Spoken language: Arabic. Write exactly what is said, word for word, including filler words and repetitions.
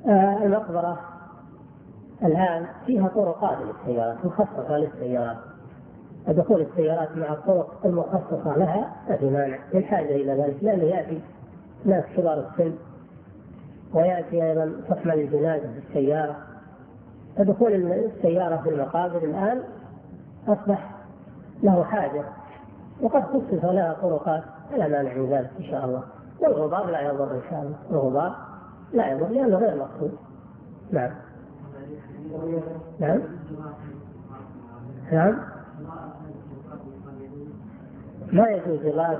آه المقبرة الآن فيها طرقات للسيارات مخصصة للسيارات، دخول السيارات مع الطرق المخصصة لها ما في مانع للحاجة إلى ذلك، لأنه يأتي ناس كبار السن ويأتي أيضا تحمل الجنازة في السيارة، فدخول السيارة في المقابر الآن أصبح له حاجة، وقد خصص لها طرقات فلا مانع من ذلك إن شاء الله. والغبار لا يضر إن شاء الله، الغبار لا يضر لأنه غير مقصود. نعم نعم نعم ما يجوز